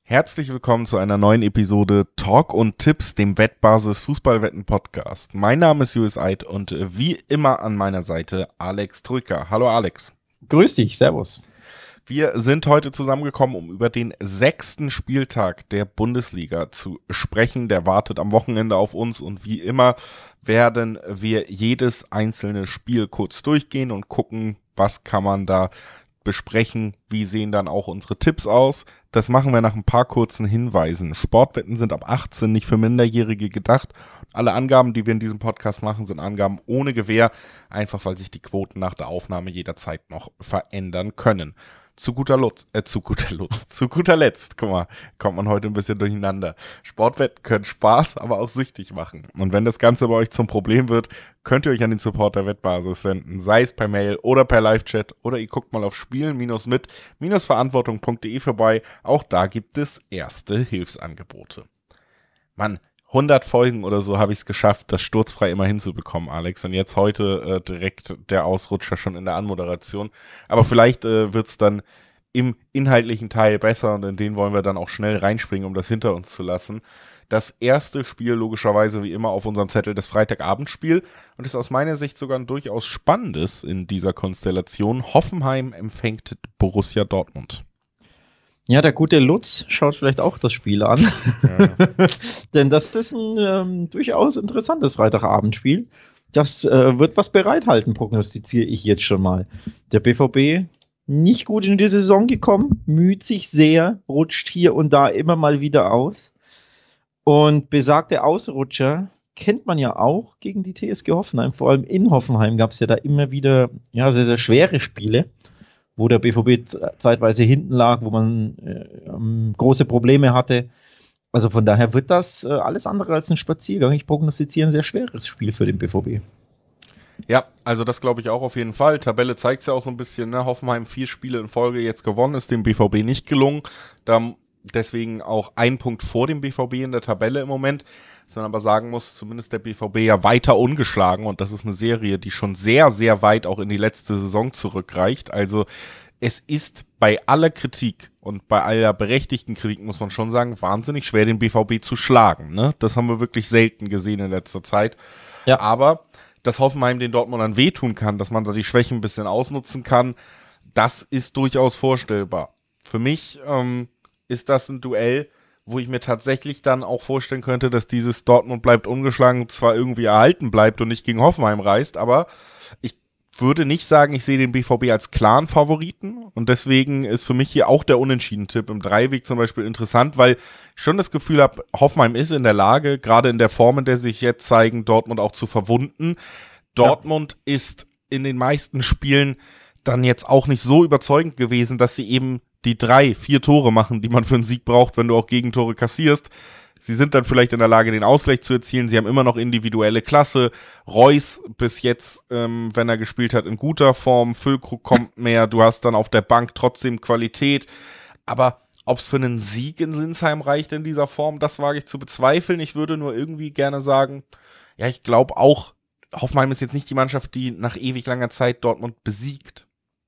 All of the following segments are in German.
Herzlich willkommen zu einer neuen Episode Talk und Tipps, dem Wettbasis Fußballwetten Podcast. Mein Name ist Julius Eid und wie immer an meiner Seite Alex Trücker. Hallo Alex. Grüß dich, servus. Wir sind heute zusammengekommen, um über den 6. Spieltag der Bundesliga zu sprechen. Der wartet am Wochenende auf uns und wie immer werden wir jedes einzelne Spiel kurz durchgehen und gucken, was kann man da besprechen, wie sehen dann auch unsere Tipps aus. Das machen wir nach ein paar kurzen Hinweisen. Sportwetten sind ab 18 nicht für Minderjährige gedacht. Alle Angaben, die wir in diesem Podcast machen, sind Angaben ohne Gewähr, einfach weil sich die Quoten nach der Aufnahme jederzeit noch verändern können. Zu guter Letzt, guck mal, kommt man heute ein bisschen durcheinander. Sportwetten können Spaß, aber auch süchtig machen. Und wenn das Ganze bei euch zum Problem wird, könnt ihr euch an den Support der Wettbasis wenden, sei es per Mail oder per Live-Chat oder ihr guckt mal auf spielen-mit-verantwortung.de vorbei. Auch da gibt es erste Hilfsangebote. Mann, 100 Folgen oder so habe ich es geschafft, das sturzfrei immer hinzubekommen, Alex. Und jetzt heute direkt der Ausrutscher schon in der Anmoderation. Aber vielleicht wird es dann im inhaltlichen Teil besser und in den wollen wir dann auch schnell reinspringen, um das hinter uns zu lassen. Das erste Spiel logischerweise wie immer auf unserem Zettel, das Freitagabendspiel, und ist aus meiner Sicht sogar ein durchaus spannendes in dieser Konstellation. Hoffenheim empfängt Borussia Dortmund. Ja, der gute Lutz schaut vielleicht auch das Spiel an, ja. Denn das ist ein durchaus interessantes Freitagabendspiel. Das wird was bereithalten, prognostiziere ich jetzt schon mal. Der BVB nicht gut in die Saison gekommen, müht sich sehr, rutscht hier und da immer mal wieder aus. Und besagte Ausrutscher kennt man ja auch gegen die TSG Hoffenheim. Vor allem in Hoffenheim gab es ja da immer wieder sehr, sehr schwere Spiele, wo der BVB zeitweise hinten lag, wo man große Probleme hatte. Also von daher wird das alles andere als ein Spaziergang. Ich prognostiziere ein sehr schweres Spiel für den BVB. Ja, also das glaube ich auch auf jeden Fall. Tabelle zeigt es ja auch so ein bisschen, ne? Hoffenheim 4 Spiele in Folge jetzt gewonnen, ist dem BVB nicht gelungen. Deswegen auch ein Punkt vor dem BVB in der Tabelle im Moment. Dass man aber sagen muss, zumindest der BVB ja weiter ungeschlagen und das ist eine Serie, die schon sehr, sehr weit auch in die letzte Saison zurückreicht. Also es ist bei aller Kritik und bei aller berechtigten Kritik, muss man schon sagen, wahnsinnig schwer, den BVB zu schlagen. Ne? Das haben wir wirklich selten gesehen in letzter Zeit. Ja. Aber dass Hoffenheim den Dortmundern wehtun kann, dass man da die Schwächen ein bisschen ausnutzen kann, das ist durchaus vorstellbar. Für mich ist das ein Duell, wo ich mir tatsächlich dann auch vorstellen könnte, dass dieses Dortmund bleibt ungeschlagen zwar irgendwie erhalten bleibt und nicht gegen Hoffenheim reist, aber ich würde nicht sagen, ich sehe den BVB als klaren Favoriten und deswegen ist für mich hier auch der Unentschieden-Tipp im Dreiweg zum Beispiel interessant, weil ich schon das Gefühl habe, Hoffenheim ist in der Lage, gerade in der Form, in der sie sich jetzt zeigen, Dortmund auch zu verwunden. Dortmund ist in den meisten Spielen dann jetzt auch nicht so überzeugend gewesen, dass sie eben die 3-4 Tore machen, die man für einen Sieg braucht, wenn du auch Gegentore kassierst. Sie sind dann vielleicht in der Lage, den Ausgleich zu erzielen. Sie haben immer noch individuelle Klasse. Reus bis jetzt, wenn er gespielt hat, in guter Form. Füllkrug kommt mehr. Du hast dann auf der Bank trotzdem Qualität. Aber ob es für einen Sieg in Sinsheim reicht in dieser Form, das wage ich zu bezweifeln. Ich würde nur irgendwie gerne sagen, ja, ich glaube auch, Hoffenheim ist jetzt nicht die Mannschaft, die nach ewig langer Zeit Dortmund besiegt.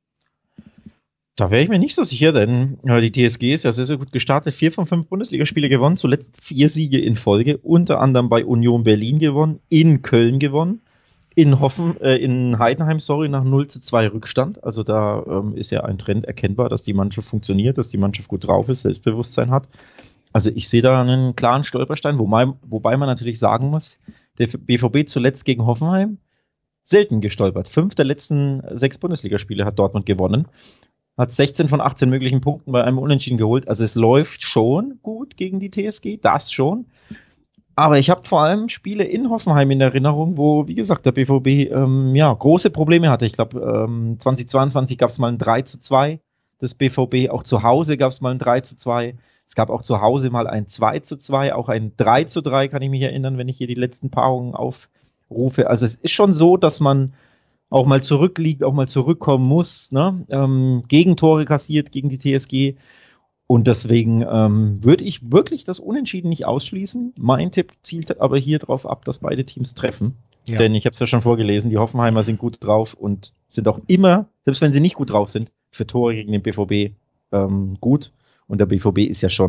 Da wäre ich mir nicht so sicher, denn die TSG ist ja sehr, sehr gut gestartet. 4 von 5 Bundesligaspiele gewonnen, zuletzt 4 Siege in Folge, unter anderem bei Union Berlin gewonnen, in Köln gewonnen, in Heidenheim, nach 0:2 Rückstand. Also da ist ja ein Trend erkennbar, dass die Mannschaft funktioniert, dass die Mannschaft gut drauf ist, Selbstbewusstsein hat. Also ich sehe da einen klaren Stolperstein, wobei man natürlich sagen muss, der BVB zuletzt gegen Hoffenheim selten gestolpert. 5 der letzten 6 Bundesligaspiele hat Dortmund gewonnen. Hat 16 von 18 möglichen Punkten bei einem Unentschieden geholt. Also es läuft schon gut gegen die TSG, das schon. Aber ich habe vor allem Spiele in Hoffenheim in Erinnerung, wo, wie gesagt, der BVB große Probleme hatte. Ich glaube, 2022 gab es mal ein 3:2 des BVB. Auch zu Hause gab es mal ein 3:2. Es gab auch zu Hause mal ein 2:2, auch ein 3:3, kann ich mich erinnern, wenn ich hier die letzten Paarungen aufrufe. Also es ist schon so, dass man auch mal zurückliegt, auch mal zurückkommen muss, ne? Gegentore kassiert gegen die TSG. Und deswegen würde ich wirklich das Unentschieden nicht ausschließen. Mein Tipp zielt aber hier drauf ab, dass beide Teams treffen. Ja. Denn ich habe es ja schon vorgelesen, die Hoffenheimer sind gut drauf und sind auch immer, selbst wenn sie nicht gut drauf sind, für Tore gegen den BVB gut. Und der BVB ist ja schon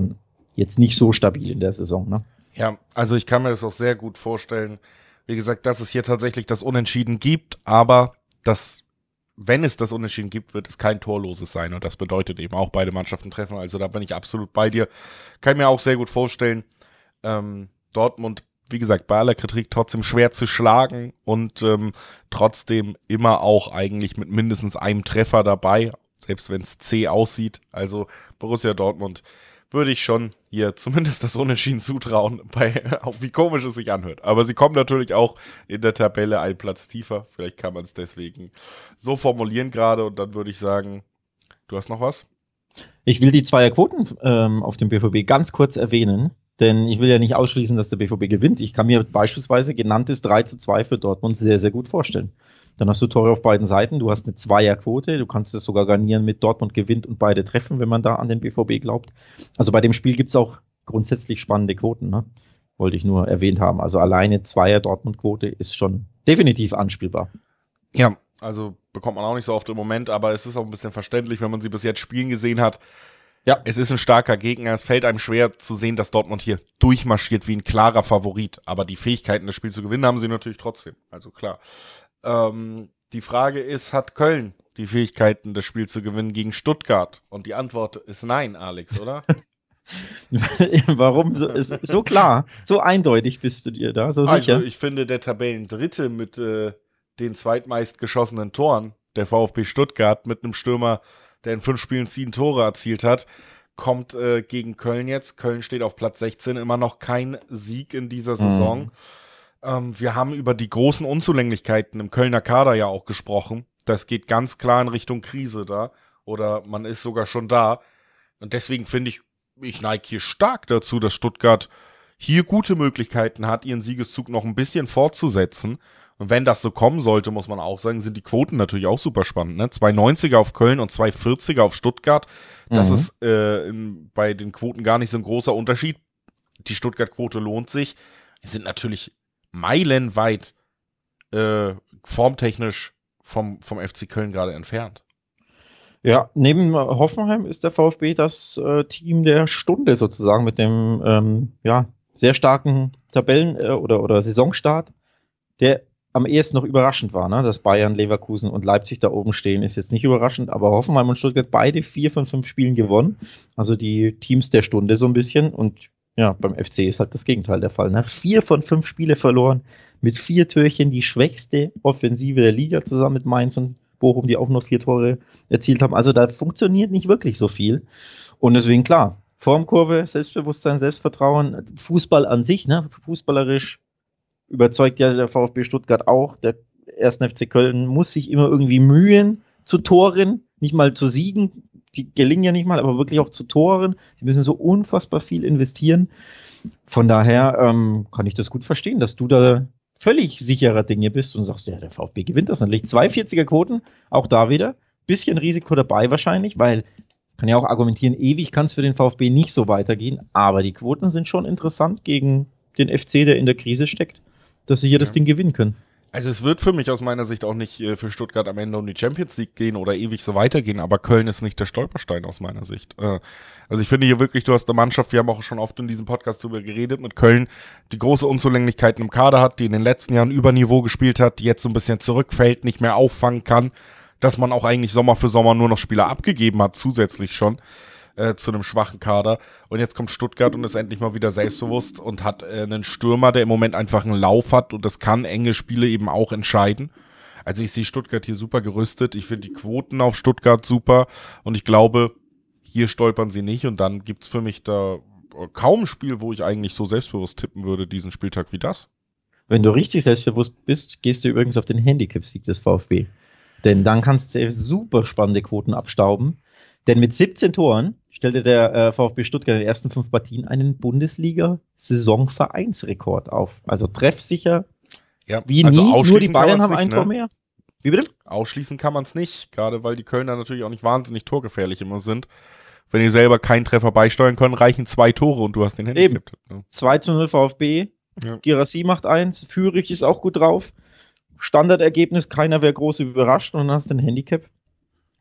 jetzt nicht so stabil in der Saison, ne? Ja, also ich kann mir das auch sehr gut vorstellen. Wie gesagt, dass es hier tatsächlich das Unentschieden gibt, aber wenn es das Unentschieden gibt, wird es kein torloses sein. Und das bedeutet eben auch beide Mannschaften treffen. Also da bin ich absolut bei dir. Kann mir auch sehr gut vorstellen, Dortmund, wie gesagt, bei aller Kritik trotzdem schwer zu schlagen und trotzdem immer auch eigentlich mit mindestens einem Treffer dabei, selbst wenn es zäh aussieht. Also Borussia Dortmund würde ich schon hier zumindest das Unentschieden zutrauen, auch wie komisch es sich anhört. Aber sie kommen natürlich auch in der Tabelle einen Platz tiefer. Vielleicht kann man es deswegen so formulieren gerade. Und dann würde ich sagen, du hast noch was? Ich will die Zweierquoten auf dem BVB ganz kurz erwähnen, denn ich will ja nicht ausschließen, dass der BVB gewinnt. Ich kann mir beispielsweise genanntes 3:2 für Dortmund sehr, sehr gut vorstellen. Dann hast du Tore auf beiden Seiten, du hast eine Zweierquote, du kannst es sogar garnieren mit Dortmund gewinnt und beide treffen, wenn man da an den BVB glaubt. Also bei dem Spiel gibt es auch grundsätzlich spannende Quoten, ne? Wollte ich nur erwähnt haben. Also alleine Zweier-Dortmund-Quote ist schon definitiv anspielbar. Ja, also bekommt man auch nicht so oft im Moment, aber es ist auch ein bisschen verständlich, wenn man sie bis jetzt spielen gesehen hat. Ja. Es ist ein starker Gegner, es fällt einem schwer zu sehen, dass Dortmund hier durchmarschiert wie ein klarer Favorit, aber die Fähigkeiten, das Spiel zu gewinnen, haben sie natürlich trotzdem, also klar. Die Frage ist, hat Köln die Fähigkeiten, das Spiel zu gewinnen gegen Stuttgart? Und die Antwort ist nein, Alex, oder? Warum? So klar, so eindeutig bist du dir da, so sicher. Also ich finde, der Tabellendritte mit den zweitmeist geschossenen Toren, der VfB Stuttgart mit einem Stürmer, der in 5 Spielen 7 Tore erzielt hat, kommt gegen Köln jetzt. Köln steht auf Platz 16, immer noch kein Sieg in dieser Saison. Wir haben über die großen Unzulänglichkeiten im Kölner Kader ja auch gesprochen. Das geht ganz klar in Richtung Krise da. Oder man ist sogar schon da. Und deswegen finde ich neige hier stark dazu, dass Stuttgart hier gute Möglichkeiten hat, ihren Siegeszug noch ein bisschen fortzusetzen. Und wenn das so kommen sollte, muss man auch sagen, sind die Quoten natürlich auch super spannend. Ne? 2,90er auf Köln und 2,40er auf Stuttgart. Das ist bei den Quoten gar nicht so ein großer Unterschied. Die Stuttgart-Quote lohnt sich. Es sind natürlich meilenweit formtechnisch vom FC Köln gerade entfernt. Ja, neben Hoffenheim ist der VfB das Team der Stunde sozusagen mit dem sehr starken Tabellen- oder Saisonstart, der am ehesten noch überraschend war. Ne? Dass Bayern, Leverkusen und Leipzig da oben stehen, ist jetzt nicht überraschend, aber Hoffenheim und Stuttgart beide 4 von 5 Spielen gewonnen. Also die Teams der Stunde so ein bisschen und ja, beim FC ist halt das Gegenteil der Fall. Ne? 4 von 5 Spiele verloren, mit 4 Türchen, die schwächste Offensive der Liga zusammen mit Mainz und Bochum, die auch nur 4 Tore erzielt haben. Also da funktioniert nicht wirklich so viel. Und deswegen, klar, Formkurve, Selbstbewusstsein, Selbstvertrauen, Fußball an sich, ne? Fußballerisch überzeugt ja der VfB Stuttgart auch. Der 1. FC Köln muss sich immer irgendwie mühen zu Toren, nicht mal zu Siegen. Die gelingen ja nicht mal, aber wirklich auch zu Toren. Die müssen so unfassbar viel investieren. Von daher kann ich das gut verstehen, dass du da völlig sicherer Dinge bist und sagst, ja, der VfB gewinnt das natürlich. 2,40er Quoten, auch da wieder. Bisschen Risiko dabei wahrscheinlich, weil, kann ja auch argumentieren, ewig kann es für den VfB nicht so weitergehen, aber die Quoten sind schon interessant gegen den FC, der in der Krise steckt, dass sie hier das Ding gewinnen können. Also es wird für mich aus meiner Sicht auch nicht für Stuttgart am Ende um die Champions League gehen oder ewig so weitergehen, aber Köln ist nicht der Stolperstein aus meiner Sicht. Also ich finde hier wirklich, du hast eine Mannschaft, wir haben auch schon oft in diesem Podcast drüber geredet, mit Köln, die große Unzulänglichkeiten im Kader hat, die in den letzten Jahren über Niveau gespielt hat, die jetzt so ein bisschen zurückfällt, nicht mehr auffangen kann, dass man auch eigentlich Sommer für Sommer nur noch Spieler abgegeben hat, zusätzlich schon. Zu einem schwachen Kader. Und jetzt kommt Stuttgart und ist endlich mal wieder selbstbewusst und hat einen Stürmer, der im Moment einfach einen Lauf hat und das kann enge Spiele eben auch entscheiden. Also ich sehe Stuttgart hier super gerüstet. Ich finde die Quoten auf Stuttgart super und ich glaube, hier stolpern sie nicht und dann gibt's für mich da kaum ein Spiel, wo ich eigentlich so selbstbewusst tippen würde, diesen Spieltag wie das. Wenn du richtig selbstbewusst bist, gehst du übrigens auf den Handicap-Sieg des VfB. Denn dann kannst du super spannende Quoten abstauben. Denn mit 17 Toren stellte der VfB Stuttgart in den ersten 5 Partien einen Bundesliga-Saisonvereinsrekord auf. Also treffsicher wie also nie, nur die Bayern haben ein Tor mehr. Wie bitte? Ausschließen kann man es nicht, gerade weil die Kölner natürlich auch nicht wahnsinnig torgefährlich immer sind. Wenn die selber keinen Treffer beisteuern können, reichen 2 Tore und du hast den Handicap. Ne? 2:0 VfB, Girassi macht 1, Führig ist auch gut drauf. Standardergebnis, keiner wäre groß überrascht und dann hast du ein Handicap.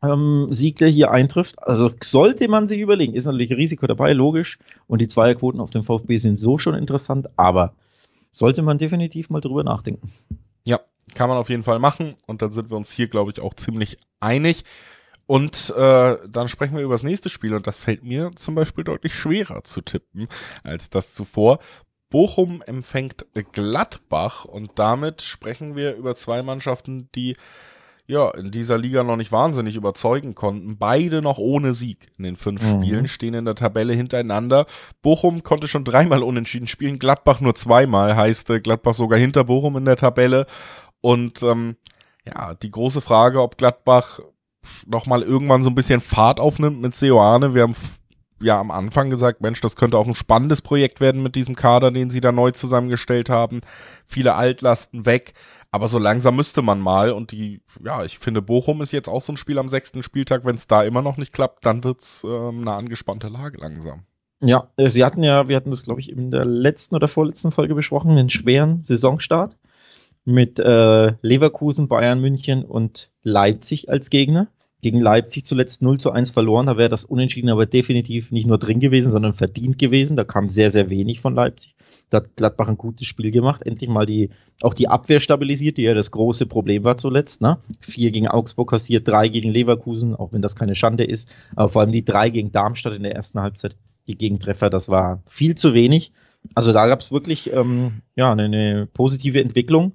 Sieg, der hier eintrifft. Also sollte man sich überlegen, ist natürlich Risiko dabei, logisch. Und die Zweierquoten auf dem VfB sind so schon interessant, aber sollte man definitiv mal drüber nachdenken. Ja, kann man auf jeden Fall machen. Und dann sind wir uns hier, glaube ich, auch ziemlich einig. Und dann sprechen wir über das nächste Spiel. Und das fällt mir zum Beispiel deutlich schwerer zu tippen als das zuvor. Bochum empfängt Gladbach. Und damit sprechen wir über zwei Mannschaften, die ja in dieser Liga noch nicht wahnsinnig überzeugen konnten. Beide noch ohne Sieg in den 5 Spielen, stehen in der Tabelle hintereinander. Bochum konnte schon 3-mal unentschieden spielen, Gladbach nur 2-mal, heißt Gladbach sogar hinter Bochum in der Tabelle. Und ja, die große Frage, ob Gladbach nochmal irgendwann so ein bisschen Fahrt aufnimmt mit Seoane. Wir haben ja am Anfang gesagt, Mensch, das könnte auch ein spannendes Projekt werden mit diesem Kader, den sie da neu zusammengestellt haben. Viele Altlasten weg. Aber so langsam müsste man mal, und ich finde, Bochum ist jetzt auch so ein Spiel am 6. Spieltag, wenn es da immer noch nicht klappt, dann wird's eine angespannte Lage langsam. Ja, wir hatten das, glaube ich, in der letzten oder vorletzten Folge besprochen, einen schweren Saisonstart mit Leverkusen, Bayern München und Leipzig als Gegner. Gegen Leipzig zuletzt 0-1 verloren, da wäre das Unentschieden aber definitiv nicht nur drin gewesen, sondern verdient gewesen. Da kam sehr, sehr wenig von Leipzig. Da hat Gladbach ein gutes Spiel gemacht, endlich mal auch die Abwehr stabilisiert, die ja das große Problem war zuletzt. 4 gegen Augsburg kassiert, 3 gegen Leverkusen, auch wenn das keine Schande ist, aber vor allem die 3 gegen Darmstadt in der ersten Halbzeit, die Gegentreffer, das war viel zu wenig. Also da gab es wirklich eine positive Entwicklung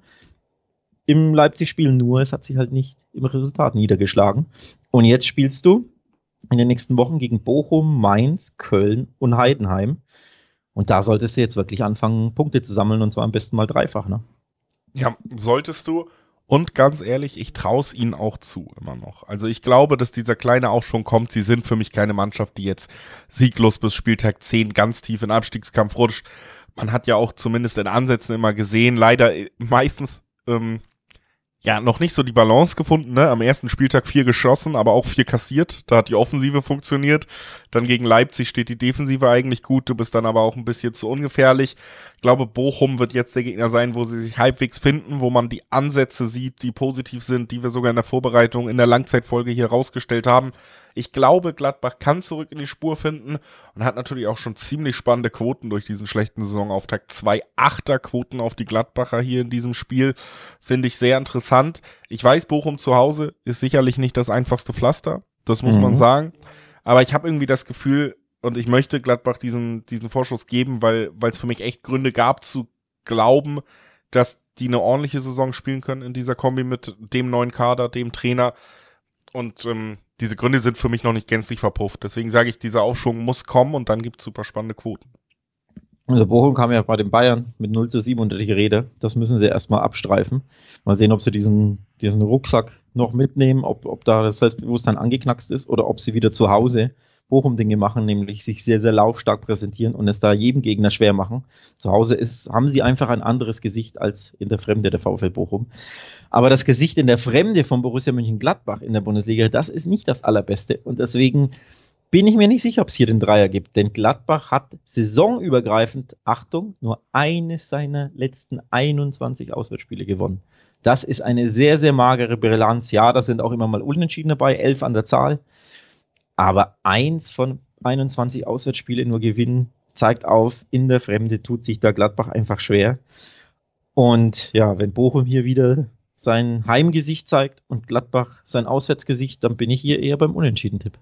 im Leipzig-Spiel, nur es hat sich halt nicht im Resultat niedergeschlagen. Und jetzt spielst du in den nächsten Wochen gegen Bochum, Mainz, Köln und Heidenheim. Und da solltest du jetzt wirklich anfangen, Punkte zu sammeln, und zwar am besten mal 3-fach. Ne? Ja, solltest du. Und ganz ehrlich, ich traue es ihnen auch zu, immer noch. Also ich glaube, dass dieser kleine Aufschwung kommt. Sie sind für mich keine Mannschaft, die jetzt sieglos bis Spieltag 10 ganz tief in den Abstiegskampf rutscht. Man hat ja auch zumindest in Ansätzen immer gesehen, leider meistens noch nicht so die Balance gefunden, ne? Am ersten Spieltag 4 geschossen, aber auch 4 kassiert. Da hat die Offensive funktioniert. Dann gegen Leipzig steht die Defensive eigentlich gut. Du bist dann aber auch ein bisschen zu ungefährlich. Ich glaube, Bochum wird jetzt der Gegner sein, wo sie sich halbwegs finden, wo man die Ansätze sieht, die positiv sind, die wir sogar in der Vorbereitung, in der Langzeitfolge hier rausgestellt haben. Ich glaube, Gladbach kann zurück in die Spur finden und hat natürlich auch schon ziemlich spannende Quoten durch diesen schlechten Saisonauftakt. 2 8er-Quoten auf die Gladbacher hier in diesem Spiel. Finde ich sehr interessant. Ich weiß, Bochum zu Hause ist sicherlich nicht das einfachste Pflaster. Das muss man sagen. Aber ich habe irgendwie das Gefühl, und ich möchte Gladbach diesen Vorschuss geben, weil es für mich echt Gründe gab zu glauben, dass die eine ordentliche Saison spielen können in dieser Kombi mit dem neuen Kader, dem Trainer. Und diese Gründe sind für mich noch nicht gänzlich verpufft. Deswegen sage ich, dieser Aufschwung muss kommen und dann gibt es super spannende Quoten. Also Bochum kam ja bei den Bayern mit 0-7 unter die Räder. Das müssen sie erstmal abstreifen. Mal sehen, ob sie diesen Rucksack noch mitnehmen, ob da das Selbstbewusstsein angeknackst ist oder ob sie wieder zu Hause Bochum-Dinge machen, nämlich sich sehr, sehr laufstark präsentieren und es da jedem Gegner schwer machen. Zu Hause haben sie einfach ein anderes Gesicht als in der Fremde der VfL Bochum. Aber das Gesicht in der Fremde von Borussia Mönchengladbach in der Bundesliga, das ist nicht das allerbeste. Und deswegen bin ich mir nicht sicher, ob es hier den Dreier gibt. Denn Gladbach hat saisonübergreifend, Achtung, nur eines seiner letzten 21 Auswärtsspiele gewonnen. Das ist eine sehr, sehr magere Bilanz. Ja, da sind auch immer mal Unentschieden dabei, 11 an der Zahl. Aber 1 von 21 Auswärtsspiele nur gewinnen, zeigt auf, in der Fremde tut sich da Gladbach einfach schwer. Und ja, wenn Bochum hier wieder sein Heimgesicht zeigt und Gladbach sein Auswärtsgesicht, dann bin ich hier eher beim Unentschieden-Tipp.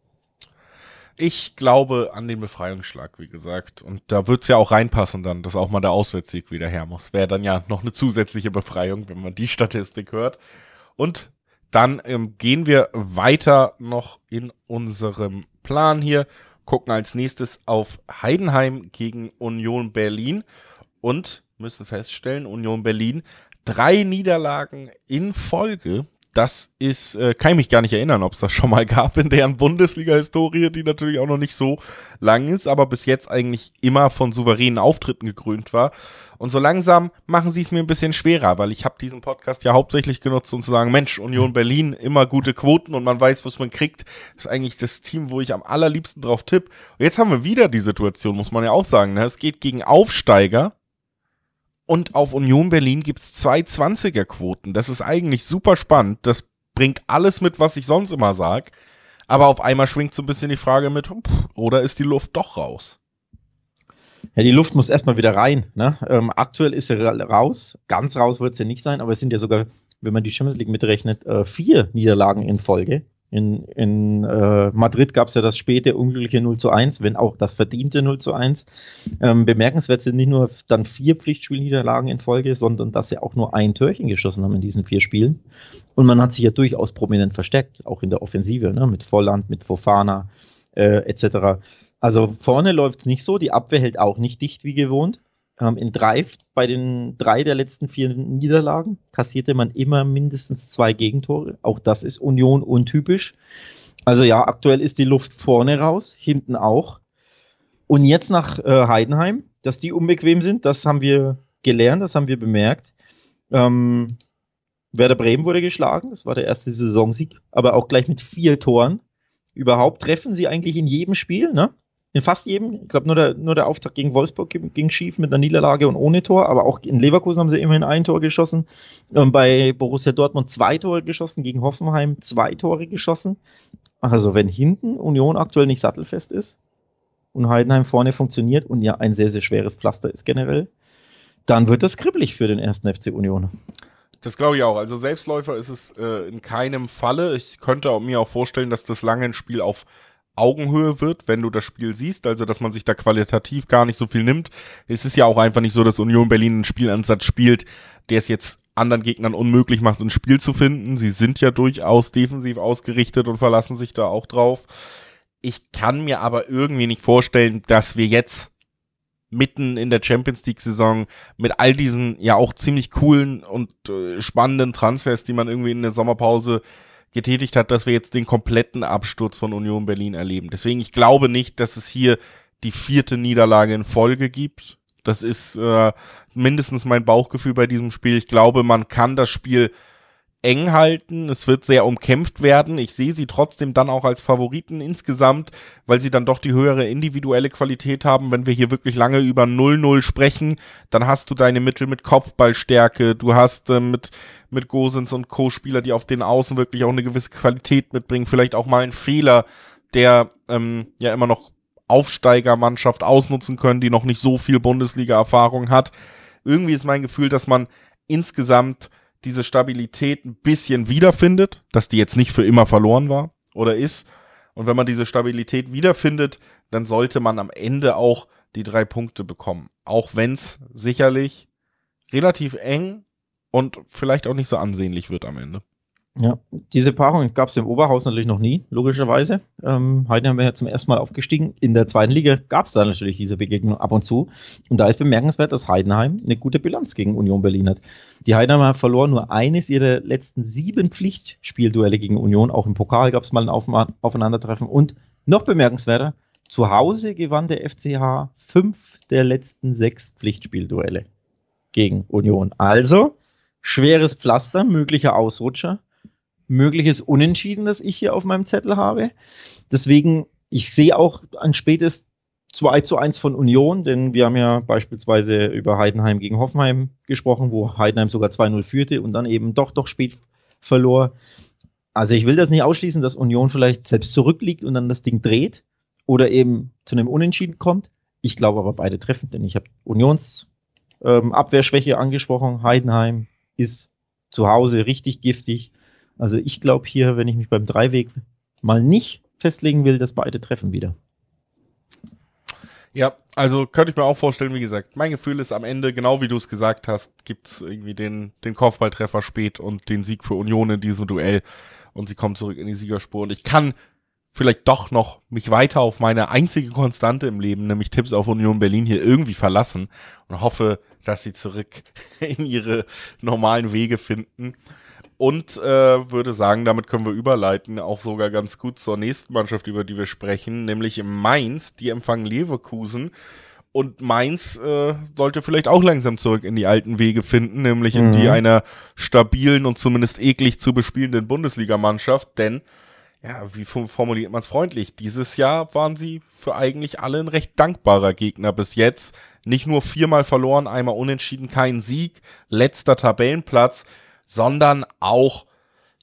Ich glaube an den Befreiungsschlag, wie gesagt. Und da wird es ja auch reinpassen dann, dass auch mal der Auswärtssieg wieder her muss. Wäre dann ja noch eine zusätzliche Befreiung, wenn man die Statistik hört. Und dann gehen wir weiter noch in unserem Plan hier, gucken als nächstes auf Heidenheim gegen Union Berlin und müssen feststellen, Union Berlin 3 Niederlagen in Folge. Das ist, kann ich mich gar nicht erinnern, ob es das schon mal gab in deren Bundesliga-Historie, die natürlich auch noch nicht so lang ist, aber bis jetzt eigentlich immer von souveränen Auftritten gekrönt war. Und so langsam machen sie es mir ein bisschen schwerer, weil ich habe diesen Podcast ja hauptsächlich genutzt, um zu sagen, Mensch, Union Berlin, immer gute Quoten und man weiß, was man kriegt. Das ist eigentlich das Team, wo ich am allerliebsten drauf tippe. Und jetzt haben wir wieder die Situation, muss man ja auch sagen, ne? Es geht gegen Aufsteiger. Und auf Union Berlin gibt's 2 20er-Quoten. Das ist eigentlich super spannend. Das bringt alles mit, was ich sonst immer sag. Aber auf einmal schwingt so ein bisschen die Frage mit, oder ist die Luft doch raus? Ja, die Luft muss erstmal wieder rein. Ne? Aktuell ist sie raus. Ganz raus wird sie nicht sein, aber es sind ja sogar, wenn man die Champions League mitrechnet, 4 Niederlagen in Folge. In Madrid gab es ja das späte unglückliche 0:1, wenn auch das verdiente 0:1. Bemerkenswert sind nicht nur dann 4 Pflichtspielniederlagen in Folge, sondern dass sie auch nur ein Törchen geschossen haben in diesen 4 Spielen. Und man hat sich ja durchaus prominent verstärkt, auch in der Offensive, ne? Mit Volland, mit Fofana etc. Also vorne läuft es nicht so, die Abwehr hält auch nicht dicht wie gewohnt. Bei den 3 der letzten 4 Niederlagen kassierte man immer mindestens 2 Gegentore. Auch das ist Union untypisch. Also ja, aktuell ist die Luft vorne raus, hinten auch. Und jetzt nach Heidenheim, dass die unbequem sind, das haben wir gelernt, das haben wir bemerkt. Werder Bremen wurde geschlagen, das war der erste Saisonsieg, aber auch gleich mit 4 Toren. Überhaupt treffen sie eigentlich in jedem Spiel, ne? In fast jedem. Ich glaube, nur der Auftakt gegen Wolfsburg ging schief mit einer Niederlage und ohne Tor. Aber auch in Leverkusen haben sie immerhin 1 Tor geschossen. Bei Borussia Dortmund 2 Tore geschossen. Gegen Hoffenheim 2 Tore geschossen. Also wenn hinten Union aktuell nicht sattelfest ist und Heidenheim vorne funktioniert und ja ein sehr, sehr schweres Pflaster ist generell, dann wird das kribbelig für den 1. FC Union. Das glaube ich auch. Also Selbstläufer ist es in keinem Falle. Ich könnte mir auch vorstellen, dass das lange ein Spiel auf Augenhöhe wird, wenn du das Spiel siehst, also dass man sich da qualitativ gar nicht so viel nimmt. Es ist ja auch einfach nicht so, dass Union Berlin einen Spielansatz spielt, der es jetzt anderen Gegnern unmöglich macht, ein Spiel zu finden. Sie sind ja durchaus defensiv ausgerichtet und verlassen sich da auch drauf. Ich kann mir aber irgendwie nicht vorstellen, dass wir jetzt mitten in der Champions League-Saison mit all diesen ja auch ziemlich coolen und spannenden Transfers, die man irgendwie in der Sommerpause getätigt hat, dass wir jetzt den kompletten Absturz von Union Berlin erleben. Deswegen, ich glaube nicht, dass es hier die 4. Niederlage in Folge gibt. Das ist mindestens mein Bauchgefühl bei diesem Spiel. Ich glaube, man kann das Spiel eng halten. Es wird sehr umkämpft werden. Ich sehe sie trotzdem dann auch als Favoriten insgesamt, weil sie dann doch die höhere individuelle Qualität haben. Wenn wir hier wirklich lange über 0-0 sprechen, dann hast du deine Mittel mit Kopfballstärke. Du hast mit Gosens und Co-Spieler, die auf den Außen wirklich auch eine gewisse Qualität mitbringen. Vielleicht auch mal einen Fehler, der ja immer noch Aufsteigermannschaft ausnutzen können, die noch nicht so viel Bundesliga-Erfahrung hat. Irgendwie ist mein Gefühl, dass man insgesamt diese Stabilität ein bisschen wiederfindet, dass die jetzt nicht für immer verloren war oder ist. Und wenn man diese Stabilität wiederfindet, dann sollte man am Ende auch die 3 Punkte bekommen. Auch wenn es sicherlich relativ eng und vielleicht auch nicht so ansehnlich wird am Ende. Ja, diese Paarung gab es im Oberhaus natürlich noch nie, logischerweise. Heidenheim wäre ja zum ersten Mal aufgestiegen. In der 2. Liga gab es da natürlich diese Begegnung ab und zu. Und da ist bemerkenswert, dass Heidenheim eine gute Bilanz gegen Union Berlin hat. Die Heidenheimer verloren nur eines ihrer letzten 7 Pflichtspielduelle gegen Union. Auch im Pokal gab es mal ein Aufeinandertreffen. Und noch bemerkenswerter, zu Hause gewann der FCH 5 der letzten 6 Pflichtspielduelle gegen Union. Also schweres Pflaster, möglicher Ausrutscher. Mögliches Unentschieden, das ich hier auf meinem Zettel habe. Deswegen, ich sehe auch ein spätes 2:1 von Union, denn wir haben ja beispielsweise über Heidenheim gegen Hoffenheim gesprochen, wo Heidenheim sogar 2:0 führte und dann eben doch spät verlor. Also ich will das nicht ausschließen, dass Union vielleicht selbst zurückliegt und dann das Ding dreht oder eben zu einem Unentschieden kommt. Ich glaube aber beide treffen, denn ich habe Unions Abwehrschwäche angesprochen. Heidenheim ist zu Hause richtig giftig. Also ich glaube hier, wenn ich mich beim Dreiweg mal nicht festlegen will, dass beide treffen wieder. Ja, also könnte ich mir auch vorstellen, wie gesagt, mein Gefühl ist am Ende, genau wie du es gesagt hast, gibt's irgendwie den Kopfballtreffer spät und den Sieg für Union in diesem Duell und sie kommen zurück in die Siegerspur und ich kann vielleicht doch noch mich weiter auf meine einzige Konstante im Leben, nämlich Tipps auf Union Berlin hier irgendwie verlassen und hoffe, dass sie zurück in ihre normalen Wege finden. Und würde sagen, damit können wir überleiten, auch sogar ganz gut zur nächsten Mannschaft, über die wir sprechen, nämlich Mainz. Die empfangen Leverkusen. Und Mainz sollte vielleicht auch langsam zurück in die alten Wege finden, nämlich in die einer stabilen und zumindest eklig zu bespielenden Bundesligamannschaft. Denn, ja, wie formuliert man es freundlich, dieses Jahr waren sie für eigentlich alle ein recht dankbarer Gegner bis jetzt. Nicht nur 4-mal verloren, einmal unentschieden, kein Sieg, letzter Tabellenplatz, sondern auch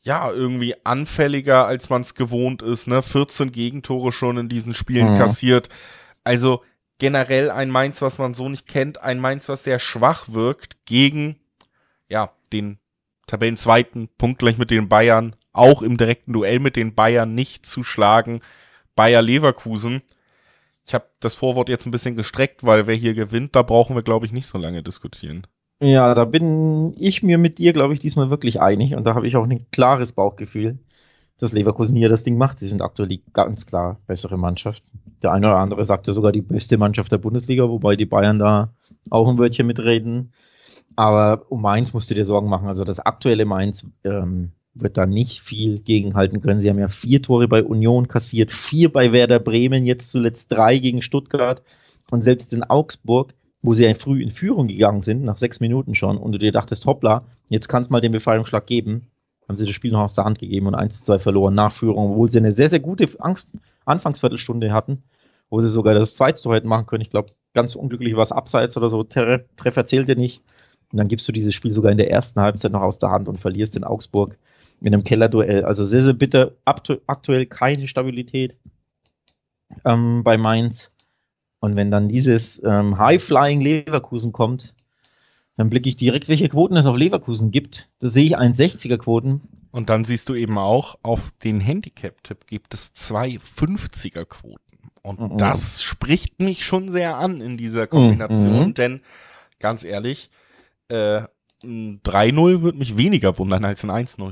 ja, irgendwie anfälliger, als man es gewohnt ist, ne? 14 Gegentore schon in diesen Spielen kassiert. Also generell ein Mainz, was man so nicht kennt, ein Mainz, was sehr schwach wirkt gegen, ja, den Tabellenzweiten, punktgleich mit den Bayern, auch im direkten Duell mit den Bayern nicht zu schlagen. Bayer Leverkusen. Ich habe das Vorwort jetzt ein bisschen gestreckt, weil wer hier gewinnt, da brauchen wir, glaube ich, nicht so lange diskutieren. Ja, da bin ich mir mit dir, glaube ich, diesmal wirklich einig. Und da habe ich auch ein klares Bauchgefühl, dass Leverkusen hier das Ding macht. Sie sind aktuell die ganz klar bessere Mannschaft. Der eine oder andere sagt ja sogar die beste Mannschaft der Bundesliga, wobei die Bayern da auch ein Wörtchen mitreden. Aber um Mainz musst du dir Sorgen machen. Also das aktuelle Mainz wird da nicht viel gegenhalten können. Sie haben ja 4 Tore bei Union kassiert, 4 bei Werder Bremen, jetzt zuletzt 3 gegen Stuttgart. Und selbst in Augsburg, wo sie ja früh in Führung gegangen sind, nach 6 Minuten schon, und du dir dachtest, hoppla, jetzt kann es mal den Befreiungsschlag geben, haben sie das Spiel noch aus der Hand gegeben und 1:2 verloren nach Führung, obwohl sie eine sehr, sehr gute Anfangsviertelstunde hatten, wo sie sogar das zweite Tor hätten machen können. Ich glaube, ganz unglücklich war es abseits oder so, Treffer zählte nicht. Und dann gibst du dieses Spiel sogar in der ersten Halbzeit noch aus der Hand und verlierst in Augsburg in einem Kellerduell. Also sehr, sehr bitter. Aktuell keine Stabilität bei Mainz. Und wenn dann dieses High-Flying Leverkusen kommt, dann blicke ich direkt, welche Quoten es auf Leverkusen gibt. Da sehe ich 1,60er Quoten. Und dann siehst du eben auch, auf den Handicap-Tipp gibt es 2 50er Quoten. Und das spricht mich schon sehr an in dieser Kombination, denn ganz ehrlich, ein 3-0 würde mich weniger wundern als ein 1-0.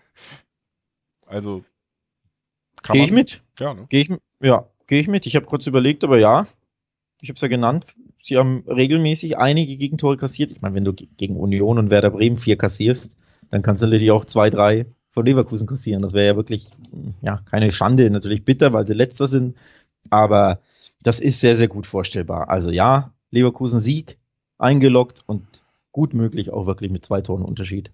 Also kann Gehe ich mit? Ja, ne? Gehe ich mit. Ich habe kurz überlegt, aber ja, ich habe es ja genannt, sie haben regelmäßig einige Gegentore kassiert. Ich meine, wenn du gegen Union und Werder Bremen 4 kassierst, dann kannst du natürlich auch 2, 3 von Leverkusen kassieren. Das wäre ja wirklich, ja, keine Schande, natürlich bitter, weil sie Letzter sind, aber das ist sehr, sehr gut vorstellbar. Also ja, Leverkusen Sieg eingeloggt und gut möglich auch wirklich mit 2 Toren Unterschied.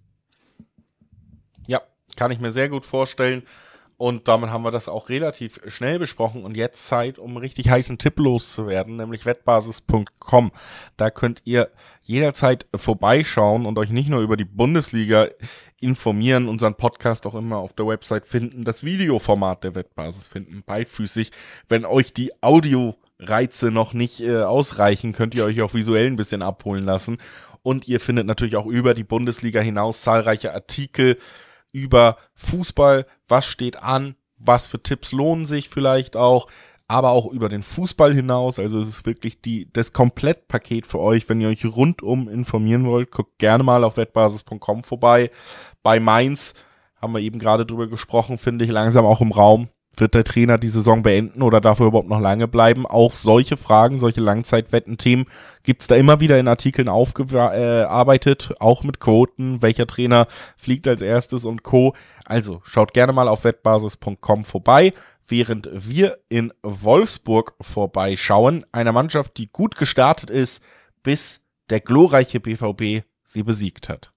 Ja, kann ich mir sehr gut vorstellen. Und damit haben wir das auch relativ schnell besprochen. Und jetzt Zeit, um richtig heißen Tipp loszuwerden, nämlich wettbasis.com. Da könnt ihr jederzeit vorbeischauen und euch nicht nur über die Bundesliga informieren, unseren Podcast auch immer auf der Website finden, das Videoformat der Wettbasis finden, beidfüßig. Wenn euch die Audioreize noch nicht ausreichen, könnt ihr euch auch visuell ein bisschen abholen lassen. Und ihr findet natürlich auch über die Bundesliga hinaus zahlreiche Artikel über Fußball, was steht an, was für Tipps lohnen sich vielleicht auch, aber auch über den Fußball hinaus. Also es ist wirklich das Komplettpaket für euch, wenn ihr euch rundum informieren wollt. Guckt gerne mal auf wettbasis.com vorbei. Bei Mainz haben wir eben gerade drüber gesprochen, finde ich langsam auch im Raum. Wird der Trainer die Saison beenden oder darf er überhaupt noch lange bleiben? Auch solche Fragen, solche Langzeitwetten-Themen gibt's da immer wieder in Artikeln aufgearbeitet, auch mit Quoten, welcher Trainer fliegt als erstes und Co. Also schaut gerne mal auf wettbasis.com vorbei, während wir in Wolfsburg vorbeischauen, einer Mannschaft, die gut gestartet ist, bis der glorreiche BVB sie besiegt hat.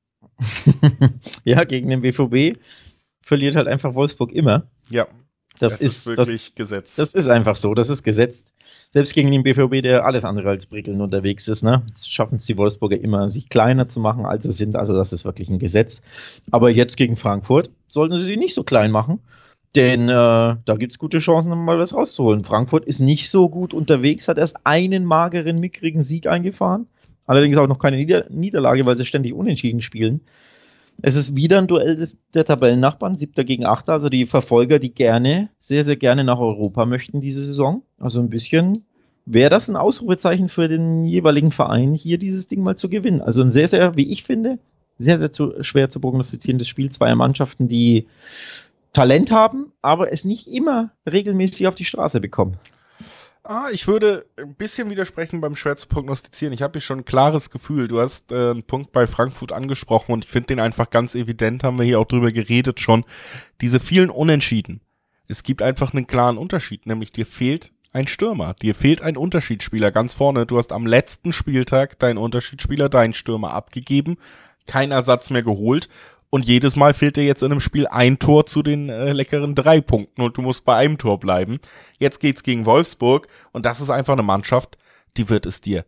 Ja, gegen den BVB verliert halt einfach Wolfsburg immer. Ja. Das ist wirklich Gesetz. Das ist einfach so, das ist gesetzt. Selbst gegen den BVB, der alles andere als prickelnd unterwegs ist, ne, schaffen es die Wolfsburger immer, sich kleiner zu machen, als sie sind. Also das ist wirklich ein Gesetz. Aber jetzt gegen Frankfurt sollten sie sich nicht so klein machen, denn da gibt es gute Chancen, um mal was rauszuholen. Frankfurt ist nicht so gut unterwegs, hat erst einen mageren, mickrigen Sieg eingefahren. Allerdings auch noch keine Niederlage, weil sie ständig unentschieden spielen. Es ist wieder ein Duell der Tabellennachbarn, 7. gegen 8. Also die Verfolger, die gerne, sehr, sehr gerne nach Europa möchten diese Saison. Also ein bisschen wäre das ein Ausrufezeichen für den jeweiligen Verein, hier dieses Ding mal zu gewinnen. Also ein sehr, sehr, wie ich finde, sehr, sehr schwer zu prognostizierendes Spiel zweier Mannschaften, die Talent haben, aber es nicht immer regelmäßig auf die Straße bekommen. Ich würde ein bisschen widersprechen beim schwer zu prognostizieren. Ich habe hier schon ein klares Gefühl. Du hast einen Punkt bei Frankfurt angesprochen und ich finde den einfach ganz evident, haben wir hier auch drüber geredet schon. Diese vielen Unentschieden. Es gibt einfach einen klaren Unterschied, nämlich dir fehlt ein Stürmer. Dir fehlt ein Unterschiedsspieler ganz vorne. Du hast am letzten Spieltag deinen Unterschiedsspieler, deinen Stürmer abgegeben, kein Ersatz mehr geholt. Und jedes Mal fehlt dir jetzt in einem Spiel ein Tor zu den leckeren 3 Punkten und du musst bei einem Tor bleiben. Jetzt geht's gegen Wolfsburg und das ist einfach eine Mannschaft, die wird es dir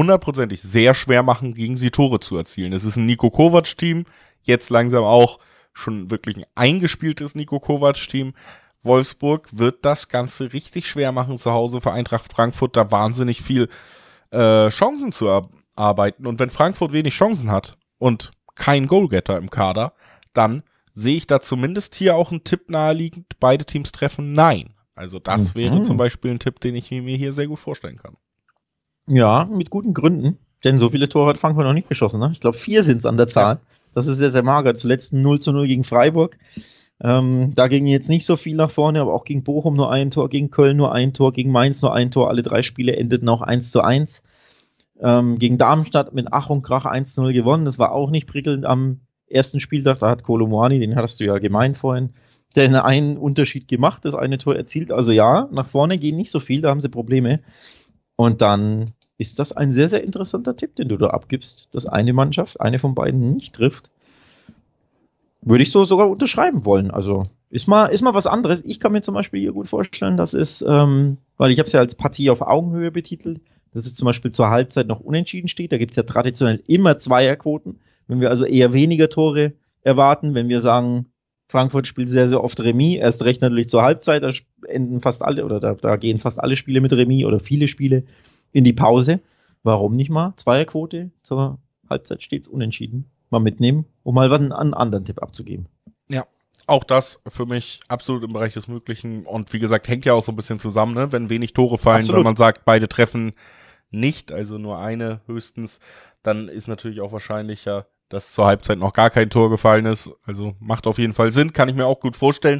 100%ig sehr schwer machen, gegen sie Tore zu erzielen. Es ist ein Niko Kovac-Team, jetzt langsam auch schon wirklich ein eingespieltes Niko Kovac-Team. Wolfsburg wird das Ganze richtig schwer machen zu Hause für Eintracht Frankfurt, da wahnsinnig viel Chancen zu erarbeiten. Und wenn Frankfurt wenig Chancen hat und kein Goalgetter im Kader, dann sehe ich da zumindest hier auch einen Tipp naheliegend, beide Teams treffen nein. Also das wäre zum Beispiel ein Tipp, den ich mir hier sehr gut vorstellen kann. Ja, mit guten Gründen, denn so viele Tore hat Frankfurt noch nicht geschossen. Ne? Ich glaube, 4 sind es an der Zahl. Ja. Das ist sehr, sehr mager. Zuletzt 0:0 gegen Freiburg. Da ging jetzt nicht so viel nach vorne, aber auch gegen Bochum nur ein Tor, gegen Köln nur ein Tor, gegen Mainz nur ein Tor. Alle 3 Spiele endeten auch 1:1. Gegen Darmstadt mit Ach und Krach 1:0 gewonnen. Das war auch nicht prickelnd am ersten Spieltag. Da hat Kolo Muani, den hattest du ja gemeint vorhin, den einen Unterschied gemacht, das eine Tor erzielt. Also ja, nach vorne gehen nicht so viel, da haben sie Probleme. Und dann ist das ein sehr, sehr interessanter Tipp, den du da abgibst, dass eine Mannschaft, eine von beiden nicht trifft. Würde ich so sogar unterschreiben wollen. Also ist mal was anderes. Ich kann mir zum Beispiel hier gut vorstellen, dass es, weil ich habe es ja als Partie auf Augenhöhe betitelt, dass es zum Beispiel zur Halbzeit noch unentschieden steht. Da gibt es ja traditionell immer Zweierquoten. Wenn wir also eher weniger Tore erwarten, wenn wir sagen, Frankfurt spielt sehr, sehr oft Remis, erst recht natürlich zur Halbzeit, da enden fast alle oder da gehen fast alle Spiele mit Remis oder viele Spiele in die Pause. Warum nicht mal? Zweierquote, zur Halbzeit stets unentschieden. Mal mitnehmen, um mal einen anderen Tipp abzugeben. Ja, auch das für mich absolut im Bereich des Möglichen und wie gesagt, hängt ja auch so ein bisschen zusammen, ne? Wenn wenig Tore fallen, absolut. Wenn man sagt, beide treffen nicht, also nur eine höchstens, dann ist natürlich auch wahrscheinlicher, dass zur Halbzeit noch gar kein Tor gefallen ist. Also macht auf jeden Fall Sinn, kann ich mir auch gut vorstellen.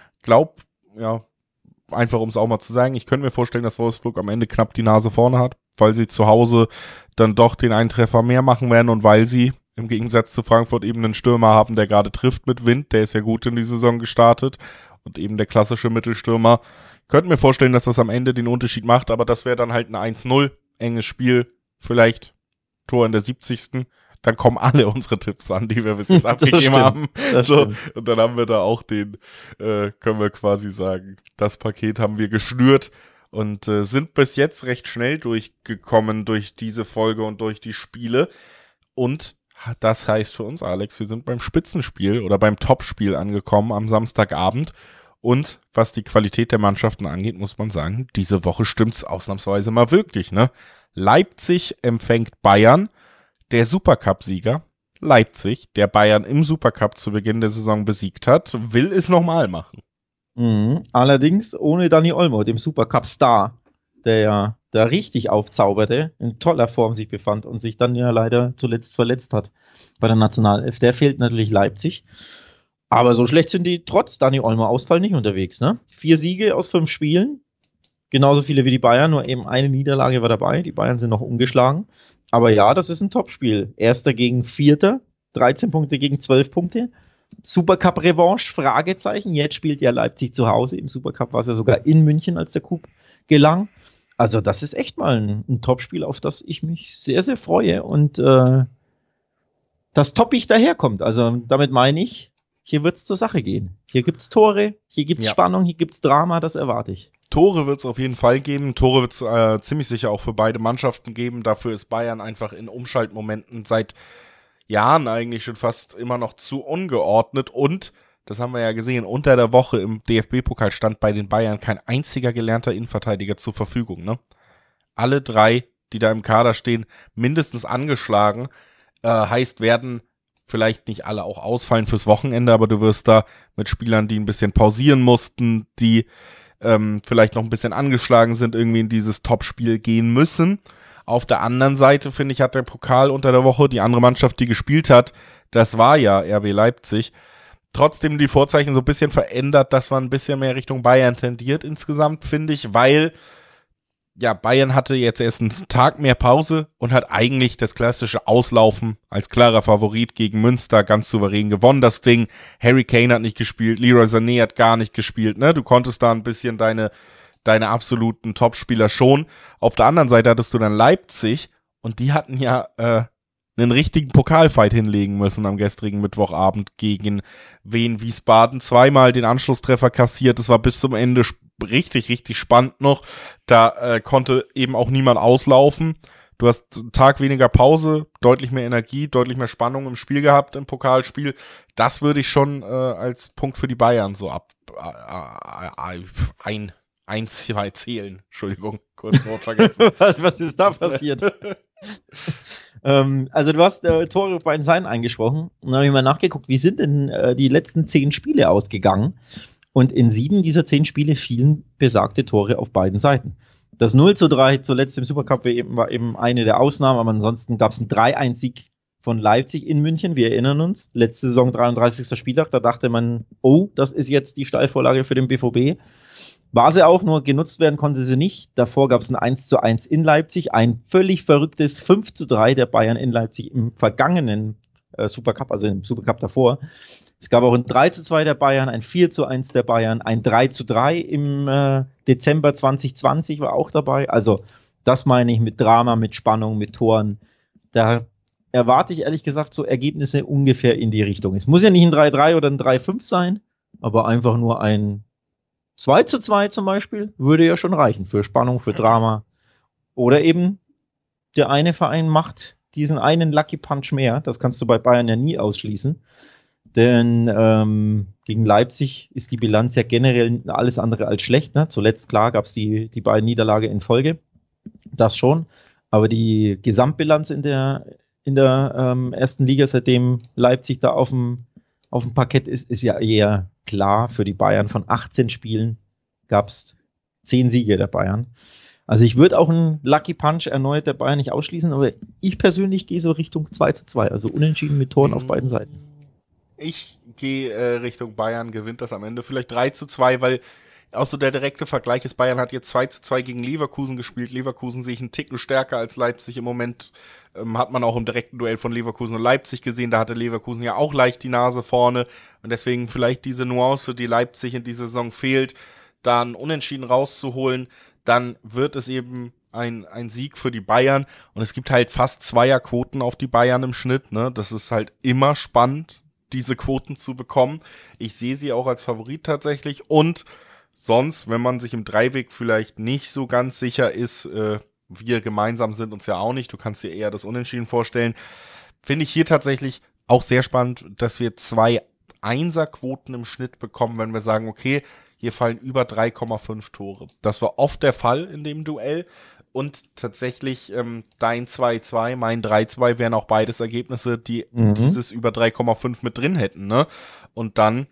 Einfach um es auch mal zu sagen, ich könnte mir vorstellen, dass Wolfsburg am Ende knapp die Nase vorne hat, weil sie zu Hause dann doch den einen Treffer mehr machen werden und weil sie im Gegensatz zu Frankfurt eben einen Stürmer haben, der gerade trifft mit Wind, der ist ja gut in die Saison gestartet und eben der klassische Mittelstürmer. Ich könnte mir vorstellen, dass das am Ende den Unterschied macht, aber das wäre dann halt ein 1:0, enges Spiel, vielleicht Tor in der 70. Dann kommen alle unsere Tipps an, die wir bis jetzt abgegeben haben. So, und dann haben wir da auch können wir quasi sagen, das Paket haben wir geschnürt und sind bis jetzt recht schnell durchgekommen durch diese Folge und durch die Spiele. Und das heißt für uns, Alex, wir sind beim Spitzenspiel oder beim Topspiel angekommen am Samstagabend. Und was die Qualität der Mannschaften angeht, muss man sagen, diese Woche stimmt's ausnahmsweise mal wirklich, ne? Leipzig empfängt Bayern, der Supercup-Sieger. Leipzig, der Bayern im Supercup zu Beginn der Saison besiegt hat, will es nochmal machen. Allerdings ohne Dani Olmo, dem Supercup-Star, der ja da richtig aufzauberte, in toller Form sich befand und sich dann ja leider zuletzt verletzt hat bei der Nationalelf. Der fehlt natürlich Leipzig. Aber so schlecht sind die trotz Dani Olmo-Ausfall nicht unterwegs, ne? 4 Siege aus 5 Spielen, genauso viele wie die Bayern, nur eben eine Niederlage war dabei. Die Bayern sind noch ungeschlagen. Aber ja, das ist ein Topspiel. Erster gegen Vierter, 13 Punkte gegen 12 Punkte. Supercup-Revanche, Fragezeichen. Jetzt spielt ja Leipzig zu Hause. Im Supercup war es ja sogar in München, als der Coup gelang. Also das ist echt mal ein Topspiel, auf das ich mich sehr, sehr freue. Und das toppig daherkommt. Also damit meine ich, hier wird es zur Sache gehen. Hier gibt es Tore, hier gibt es Spannung, hier gibt es Drama, das erwarte ich. Tore wird es auf jeden Fall geben. Tore wird es ziemlich sicher auch für beide Mannschaften geben. Dafür ist Bayern einfach in Umschaltmomenten seit Jahren eigentlich schon fast immer noch zu ungeordnet. Und, das haben wir ja gesehen, unter der Woche im DFB-Pokal stand bei den Bayern kein einziger gelernter Innenverteidiger zur Verfügung, ne? Alle 3, die da im Kader stehen, mindestens angeschlagen. Heißt, werden vielleicht nicht alle auch ausfallen fürs Wochenende, aber du wirst da mit Spielern, die ein bisschen pausieren mussten, die vielleicht noch ein bisschen angeschlagen sind, irgendwie in dieses Topspiel gehen müssen. Auf der anderen Seite, finde ich, hat der Pokal unter der Woche, die andere Mannschaft, die gespielt hat, das war ja RB Leipzig, trotzdem die Vorzeichen so ein bisschen verändert, dass man ein bisschen mehr Richtung Bayern tendiert insgesamt, finde ich, weil ja, Bayern hatte jetzt erst einen Tag mehr Pause und hat eigentlich das klassische Auslaufen als klarer Favorit gegen Münster ganz souverän gewonnen. Das Ding, Harry Kane hat nicht gespielt, Leroy Sané hat gar nicht gespielt, ne? Du konntest da ein bisschen deine absoluten Topspieler schon. Auf der anderen Seite hattest du dann Leipzig und die hatten ja einen richtigen Pokalfight hinlegen müssen am gestrigen Mittwochabend gegen Wien Wiesbaden. 2-mal den Anschlusstreffer kassiert. Das war bis zum Ende richtig, richtig spannend noch. Da konnte eben auch niemand auslaufen. Du hast einen Tag weniger Pause, deutlich mehr Energie, deutlich mehr Spannung im Spiel gehabt, im Pokalspiel. Das würde ich schon als Punkt für die Bayern so zählen. Entschuldigung, kurz Wort vergessen. Was ist da passiert? Also du hast Tore auf beiden Seiten eingesprochen. Dann habe ich mal nachgeguckt, wie sind denn die letzten 10 Spiele ausgegangen? Und in 7 dieser 10 Spiele fielen besagte Tore auf beiden Seiten. Das 0:3 zuletzt im Supercup war eben eine der Ausnahmen, aber ansonsten gab es einen 3-1-Sieg von Leipzig in München. Wir erinnern uns, letzte Saison 33. Spieltag, da dachte man, oh, das ist jetzt die Steilvorlage für den BVB. War sie auch, nur genutzt werden konnte sie nicht. Davor gab es ein 1:1 in Leipzig, ein völlig verrücktes 5:3 der Bayern in Leipzig im vergangenen Supercup, also im Supercup davor. Es gab auch ein 3:2 der Bayern, ein 4:1 der Bayern, ein 3:3 im Dezember 2020 war auch dabei. Also das meine ich mit Drama, mit Spannung, mit Toren. Da erwarte ich ehrlich gesagt so Ergebnisse ungefähr in die Richtung. Es muss ja nicht ein 3:3 oder ein 3:5 sein, aber einfach nur ein 2:2 zum Beispiel würde ja schon reichen für Spannung, für Drama. Oder eben der eine Verein macht diesen einen Lucky Punch mehr. Das kannst du bei Bayern ja nie ausschließen. Denn gegen Leipzig ist die Bilanz ja generell alles andere als schlecht. Ne? Zuletzt, klar, gab es die beiden Niederlage in Folge. Das schon. Aber die Gesamtbilanz in der ersten Liga, seitdem Leipzig da auf dem Parkett ist ja eher klar für die Bayern. Von 18 Spielen gab es 10 Siege der Bayern. Also ich würde auch einen Lucky Punch erneut der Bayern nicht ausschließen, aber ich persönlich gehe so Richtung 2:2, also unentschieden mit Toren auf beiden Seiten. Ich gehe Richtung Bayern, gewinnt das am Ende vielleicht 3:2, weil auch so der direkte Vergleich ist, Bayern hat jetzt 2:2 gegen Leverkusen gespielt. Leverkusen sehe ich einen Ticken stärker als Leipzig im Moment. Hat man auch im direkten Duell von Leverkusen und Leipzig gesehen. Da hatte Leverkusen ja auch leicht die Nase vorne. Und deswegen vielleicht diese Nuance, die Leipzig in dieser Saison fehlt, da einen Unentschieden rauszuholen. Dann wird es eben ein Sieg für die Bayern. Und es gibt halt fast Zweierquoten auf die Bayern im Schnitt. Ne? Das ist halt immer spannend, diese Quoten zu bekommen. Ich sehe sie auch als Favorit tatsächlich. Und sonst, wenn man sich im Dreiweg vielleicht nicht so ganz sicher ist, wir gemeinsam sind uns ja auch nicht, du kannst dir eher das Unentschieden vorstellen, finde ich hier tatsächlich auch sehr spannend, dass wir 2 Einserquoten im Schnitt bekommen, wenn wir sagen, okay, hier fallen über 3,5 Tore. Das war oft der Fall in dem Duell. Und tatsächlich dein 2:2, mein 3:2 wären auch beides Ergebnisse, die dieses über 3,5 mit drin hätten. Ne? Und dann,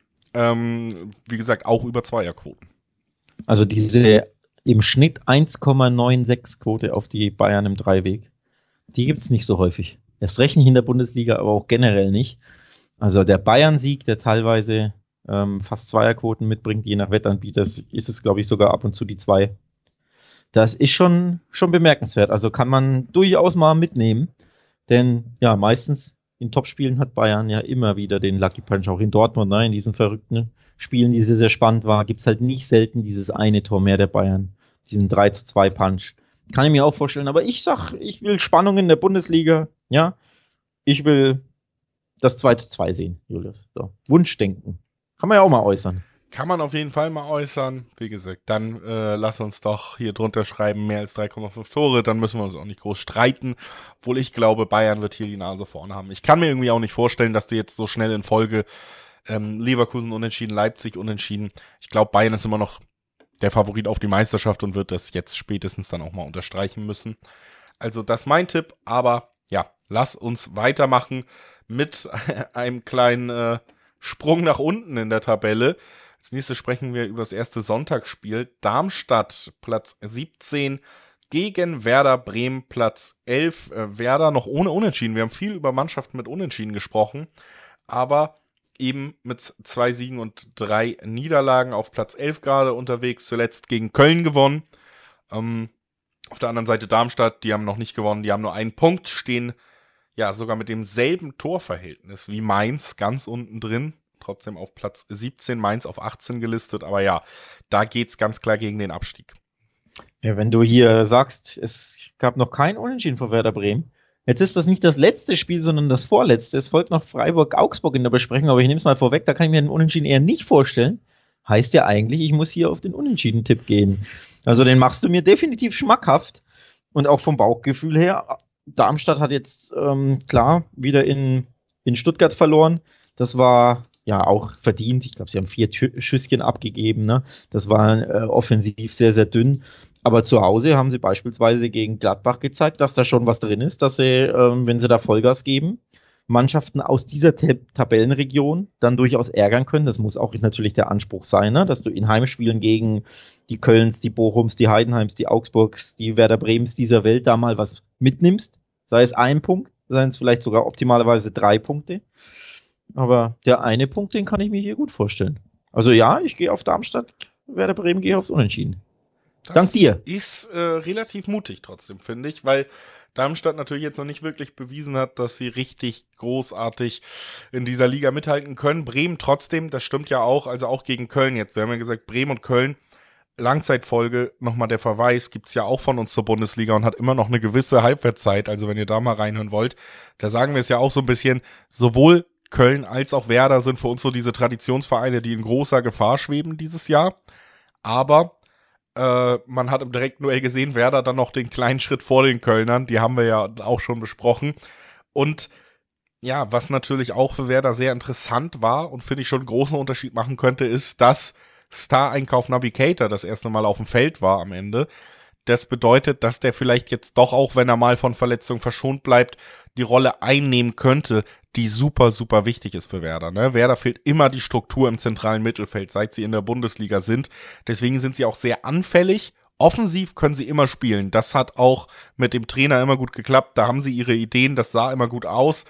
wie gesagt, auch über Zweierquoten. Also diese im Schnitt 1,96 Quote auf die Bayern im Dreiweg, die gibt es nicht so häufig. Erst recht nicht in der Bundesliga, aber auch generell nicht. Also der Bayern-Sieg, der teilweise fast Zweierquoten mitbringt, je nach Wettanbieter, ist es, glaube ich, sogar ab und zu die 2. Das ist schon bemerkenswert. Also kann man durchaus mal mitnehmen. Denn ja, meistens in Topspielen hat Bayern ja immer wieder den Lucky Punch. Auch in Dortmund, ne, in diesen verrückten Spielen, die sehr, sehr spannend war, gibt es halt nicht selten dieses eine Tor mehr der Bayern. Diesen 3:2 Punch. Kann ich mir auch vorstellen. Aber ich sag, ich will Spannung in der Bundesliga. Ja, ich will das 2:2 sehen, Julius. So. Wunschdenken. Kann man ja auch mal äußern. Kann man auf jeden Fall mal äußern. Wie gesagt, dann lass uns doch hier drunter schreiben, mehr als 3,5 Tore, dann müssen wir uns auch nicht groß streiten. Obwohl ich glaube, Bayern wird hier die Nase vorne haben. Ich kann mir irgendwie auch nicht vorstellen, dass die jetzt so schnell in Folge Leverkusen unentschieden, Leipzig unentschieden. Ich glaube, Bayern ist immer noch der Favorit auf die Meisterschaft und wird das jetzt spätestens dann auch mal unterstreichen müssen. Also das ist mein Tipp, aber ja, lass uns weitermachen mit einem kleinen Sprung nach unten in der Tabelle. Als nächstes sprechen wir über das erste Sonntagsspiel. Darmstadt, Platz 17 gegen Werder Bremen, Platz 11. Werder noch ohne Unentschieden. Wir haben viel über Mannschaften mit Unentschieden gesprochen, aber eben mit 2 Siegen und 3 Niederlagen auf Platz 11 gerade unterwegs. Zuletzt gegen Köln gewonnen. Auf der anderen Seite Darmstadt, die haben noch nicht gewonnen. Die haben nur einen Punkt, stehen ja sogar mit demselben Torverhältnis wie Mainz ganz unten drin. Trotzdem auf Platz 17, Mainz auf 18 gelistet. Aber ja, da geht's ganz klar gegen den Abstieg. Ja, wenn du hier sagst, es gab noch kein Unentschieden vor Werder Bremen. Jetzt ist das nicht das letzte Spiel, sondern das vorletzte. Es folgt noch Freiburg-Augsburg in der Besprechung, aber ich nehme es mal vorweg, da kann ich mir einen Unentschieden eher nicht vorstellen. Heißt ja eigentlich, ich muss hier auf den Unentschieden-Tipp gehen. Also den machst du mir definitiv schmackhaft. Und auch vom Bauchgefühl her, Darmstadt hat jetzt klar wieder in Stuttgart verloren. Das war ja auch verdient. Ich glaube, sie haben 4 Schüsschen abgegeben. Ne? Das war offensiv sehr, sehr dünn. Aber zu Hause haben sie beispielsweise gegen Gladbach gezeigt, dass da schon was drin ist, dass sie, wenn sie da Vollgas geben, Mannschaften aus dieser Tabellenregion dann durchaus ärgern können. Das muss auch natürlich der Anspruch sein, ne? Dass du in Heimspielen gegen die Kölns, die Bochums, die Heidenheims, die Augsburgs, die Werder Bremens dieser Welt da mal was mitnimmst. Sei es 1 Punkt, seien es vielleicht sogar optimalerweise 3 Punkte. Aber der eine Punkt, den kann ich mir hier gut vorstellen. Also ja, ich gehe auf Darmstadt, Werder Bremen gehe aufs Unentschieden. Dank dir. Das ist relativ mutig trotzdem, finde ich, weil Darmstadt natürlich jetzt noch nicht wirklich bewiesen hat, dass sie richtig großartig in dieser Liga mithalten können. Bremen trotzdem, das stimmt ja auch, also auch gegen Köln jetzt. Wir haben ja gesagt, Bremen und Köln, Langzeitfolge, nochmal der Verweis, gibt's ja auch von uns zur Bundesliga und hat immer noch eine gewisse Halbwertszeit. Also wenn ihr da mal reinhören wollt, da sagen wir es ja auch so ein bisschen, sowohl Köln als auch Werder sind für uns so diese Traditionsvereine, die in großer Gefahr schweben dieses Jahr. Aber man hat im direkten Duell gesehen, Werder dann noch den kleinen Schritt vor den Kölnern, die haben wir ja auch schon besprochen. Und ja, was natürlich auch für Werder sehr interessant war und finde ich schon einen großen Unterschied machen könnte, ist, dass Star-Einkauf Navigator das erste Mal auf dem Feld war am Ende. Das bedeutet, dass der vielleicht jetzt doch auch, wenn er mal von Verletzung verschont bleibt, die Rolle einnehmen könnte, die super, super wichtig ist für Werder. Ne? Werder fehlt immer die Struktur im zentralen Mittelfeld, seit sie in der Bundesliga sind. Deswegen sind sie auch sehr anfällig. Offensiv können sie immer spielen. Das hat auch mit dem Trainer immer gut geklappt. Da haben sie ihre Ideen, das sah immer gut aus.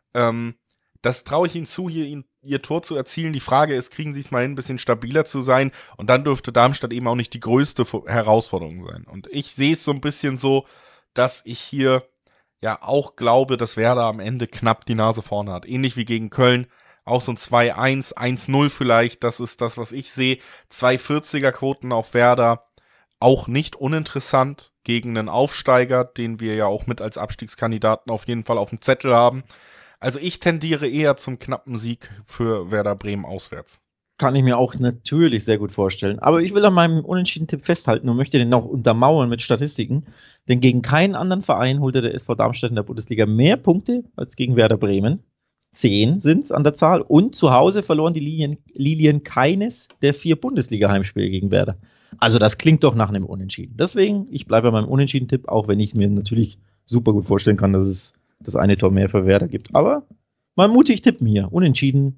Das traue ich ihnen zu, hier ihr Tor zu erzielen. Die Frage ist, kriegen sie es mal hin, ein bisschen stabiler zu sein? Und dann dürfte Darmstadt eben auch nicht die größte Herausforderung sein. Und ich sehe es so ein bisschen so, dass ich hier ja auch glaube, dass Werder am Ende knapp die Nase vorne hat. Ähnlich wie gegen Köln. Auch so ein 2-1, 1-0 vielleicht. Das ist das, was ich sehe. 2,40er-Quoten auf Werder. Auch nicht uninteressant gegen einen Aufsteiger, den wir ja auch mit als Abstiegskandidaten auf jeden Fall auf dem Zettel haben. Also ich tendiere eher zum knappen Sieg für Werder Bremen auswärts. Kann ich mir auch natürlich sehr gut vorstellen. Aber ich will an meinem Unentschieden-Tipp festhalten und möchte den auch untermauern mit Statistiken. Denn gegen keinen anderen Verein holte der SV Darmstadt in der Bundesliga mehr Punkte als gegen Werder Bremen. 10 sind es an der Zahl. Und zu Hause verloren die Lilien keines der 4 Bundesliga-Heimspiele gegen Werder. Also das klingt doch nach einem Unentschieden. Deswegen, ich bleibe bei meinem Unentschieden-Tipp, auch wenn ich es mir natürlich super gut vorstellen kann, dass es das eine Tor mehr für Werder gibt. Aber mal mutig tippen hier. Unentschieden.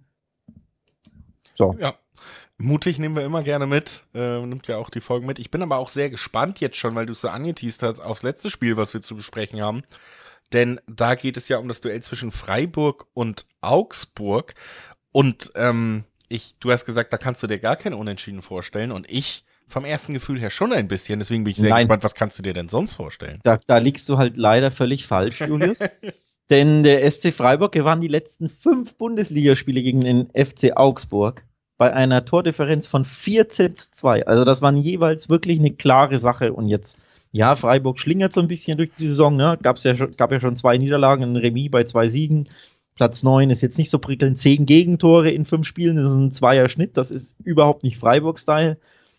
So. Ja, mutig nehmen wir immer gerne mit. Nimmt ja auch die Folgen mit. Ich bin aber auch sehr gespannt jetzt schon, weil du es so angeteased hast, aufs letzte Spiel, was wir zu besprechen haben. Denn da geht es ja um das Duell zwischen Freiburg und Augsburg. Und du hast gesagt, da kannst du dir gar kein Unentschieden vorstellen. Und ich vom ersten Gefühl her schon ein bisschen. Deswegen bin ich sehr gespannt, was kannst du dir denn sonst vorstellen? Da liegst du halt leider völlig falsch, Julius. Denn der SC Freiburg gewann die letzten 5 Bundesligaspiele gegen den FC Augsburg bei einer Tordifferenz von 14:2. Also das waren jeweils wirklich eine klare Sache. Und jetzt, ja, Freiburg schlingert so ein bisschen durch die Saison. Ne? Gab ja schon 2 Niederlagen, ein Remis bei 2 Siegen. Platz 9 ist jetzt nicht so prickelnd. 10 Gegentore in 5 Spielen, das ist ein 2er-Schnitt. Das ist überhaupt nicht Freiburg-Style.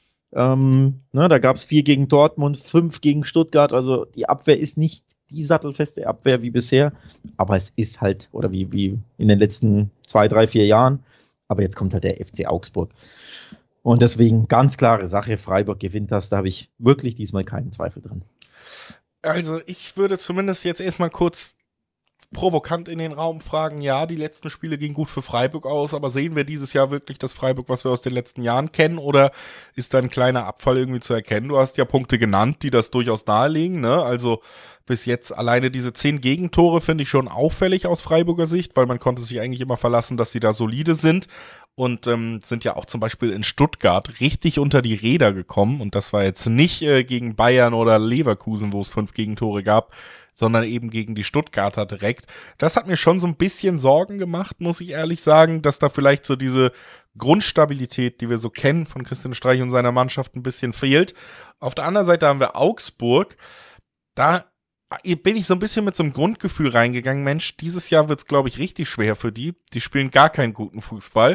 Da gab es 4 gegen Dortmund, 5 gegen Stuttgart. Also die Abwehr ist nicht die sattelfeste Abwehr wie bisher. Aber es ist halt, oder wie in den letzten 2, 3, 4 Jahren. Aber jetzt kommt halt der FC Augsburg. Und deswegen ganz klare Sache, Freiburg gewinnt das. Da habe ich wirklich diesmal keinen Zweifel dran. Also ich würde zumindest jetzt erstmal kurz provokant in den Raum fragen, ja, die letzten Spiele gingen gut für Freiburg aus, aber sehen wir dieses Jahr wirklich das Freiburg, was wir aus den letzten Jahren kennen, oder ist da ein kleiner Abfall irgendwie zu erkennen? Du hast ja Punkte genannt, die das durchaus nahelegen, ne? Also bis jetzt alleine diese 10 Gegentore finde ich schon auffällig aus Freiburger Sicht, weil man konnte sich eigentlich immer verlassen, dass sie da solide sind und sind ja auch zum Beispiel in Stuttgart richtig unter die Räder gekommen und das war jetzt nicht gegen Bayern oder Leverkusen, wo es 5 Gegentore gab, sondern eben gegen die Stuttgarter direkt. Das hat mir schon so ein bisschen Sorgen gemacht, muss ich ehrlich sagen, dass da vielleicht so diese Grundstabilität, die wir so kennen von Christian Streich und seiner Mannschaft, ein bisschen fehlt. Auf der anderen Seite haben wir Augsburg. Da bin ich so ein bisschen mit so einem Grundgefühl reingegangen, Mensch, dieses Jahr wird's, glaube ich, richtig schwer für die. Die spielen gar keinen guten Fußball.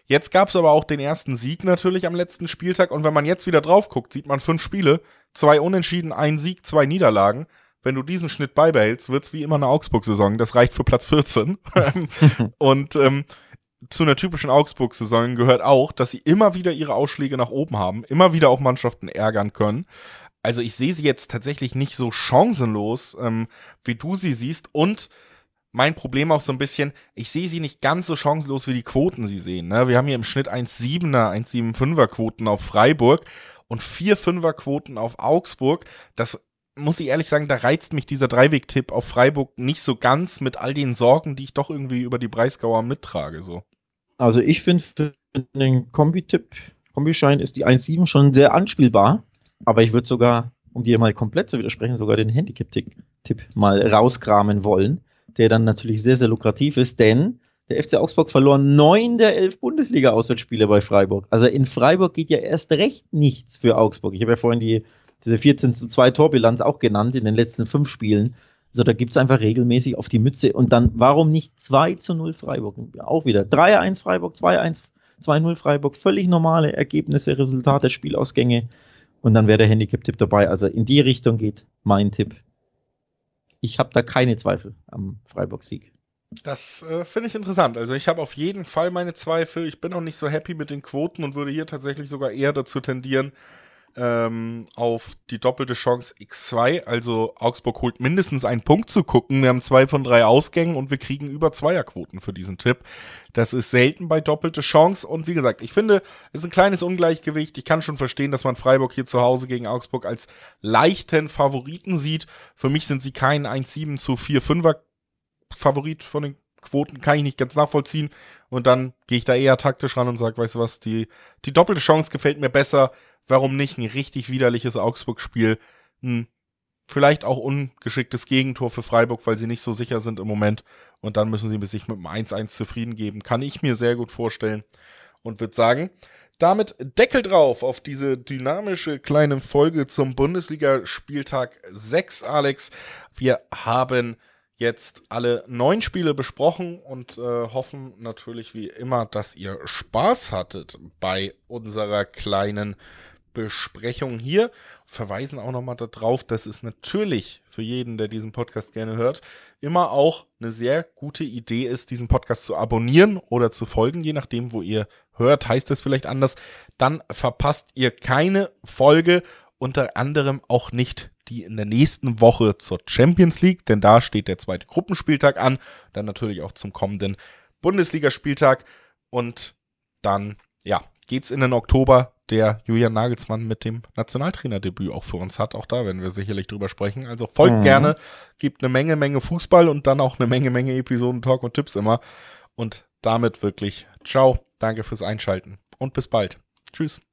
Jetzt gab es aber auch den ersten Sieg natürlich am letzten Spieltag. Und wenn man jetzt wieder drauf guckt, sieht man 5 Spiele, 2 Unentschieden, 1 Sieg, 2 Niederlagen. Wenn du diesen Schnitt beibehältst, wird's wie immer eine Augsburg-Saison. Das reicht für Platz 14. Und zu einer typischen Augsburg-Saison gehört auch, dass sie immer wieder ihre Ausschläge nach oben haben, immer wieder auch Mannschaften ärgern können. Also ich sehe sie jetzt tatsächlich nicht so chancenlos, wie du sie siehst. Und mein Problem auch so ein bisschen, ich sehe sie nicht ganz so chancenlos, wie die Quoten sie sehen. Ne? Wir haben hier im Schnitt 1,7er, 1,75er Quoten auf Freiburg und 4,5er Quoten auf Augsburg. Das muss ich ehrlich sagen, da reizt mich dieser Dreiweg-Tipp auf Freiburg nicht so ganz mit all den Sorgen, die ich doch irgendwie über die Breisgauer mittrage. So. Also ich finde, für den Kombischein ist die 1,7 schon sehr anspielbar, aber ich würde sogar, um dir mal komplett zu widersprechen, sogar den Handicap-Tipp mal rauskramen wollen, der dann natürlich sehr, sehr lukrativ ist, denn der FC Augsburg verlor 9 der 11 Bundesliga-Auswärtsspiele bei Freiburg. Also in Freiburg geht ja erst recht nichts für Augsburg. Ich habe ja vorhin diese 14:2 Torbilanz auch genannt in den letzten 5 Spielen. Also da gibt es einfach regelmäßig auf die Mütze. Und dann, warum nicht 2:0 Freiburg? Auch wieder 3:1 Freiburg, 2:1, 2:0 Freiburg. Völlig normale Ergebnisse, Resultate, Spielausgänge. Und dann wäre der Handicap-Tipp dabei. Also in die Richtung geht mein Tipp. Ich habe da keine Zweifel am Freiburg-Sieg. Das finde ich interessant. Also ich habe auf jeden Fall meine Zweifel. Ich bin auch nicht so happy mit den Quoten und würde hier tatsächlich sogar eher dazu tendieren, auf die doppelte Chance X2. Also Augsburg holt mindestens einen Punkt zu gucken. Wir haben 2 von 3 Ausgängen und wir kriegen über Zweierquoten für diesen Tipp. Das ist selten bei doppelte Chance. Und wie gesagt, ich finde, es ist ein kleines Ungleichgewicht. Ich kann schon verstehen, dass man Freiburg hier zu Hause gegen Augsburg als leichten Favoriten sieht. Für mich sind sie kein 1,7 zu 4,5er Favorit von den Quoten, kann ich nicht ganz nachvollziehen. Und dann gehe ich da eher taktisch ran und sage, weißt du was, die doppelte Chance gefällt mir besser. Warum nicht ein richtig widerliches Augsburg-Spiel? Vielleicht auch ungeschicktes Gegentor für Freiburg, weil sie nicht so sicher sind im Moment. Und dann müssen sie sich mit einem 1:1 zufrieden geben. Kann ich mir sehr gut vorstellen. Und würde sagen, damit Deckel drauf auf diese dynamische kleine Folge zum Bundesliga-Spieltag 6, Alex. Wir haben jetzt alle 9 Spiele besprochen und hoffen natürlich wie immer, dass ihr Spaß hattet bei unserer kleinen Besprechung hier. Verweisen auch nochmal darauf, dass es natürlich für jeden, der diesen Podcast gerne hört, immer auch eine sehr gute Idee ist, diesen Podcast zu abonnieren oder zu folgen, je nachdem, wo ihr hört, heißt das vielleicht anders. Dann verpasst ihr keine Folge, unter anderem auch nicht die in der nächsten Woche zur Champions League, denn da steht der 2. Gruppenspieltag an, dann natürlich auch zum kommenden Bundesligaspieltag und dann, ja, geht's in den Oktober, der Julian Nagelsmann mit dem Nationaltrainerdebüt auch für uns hat. Auch da werden wir sicherlich drüber sprechen. Also folgt gerne, gibt eine Menge Fußball und dann auch eine Menge Episoden, Talk und Tipps immer. Und damit wirklich ciao, danke fürs Einschalten und bis bald. Tschüss.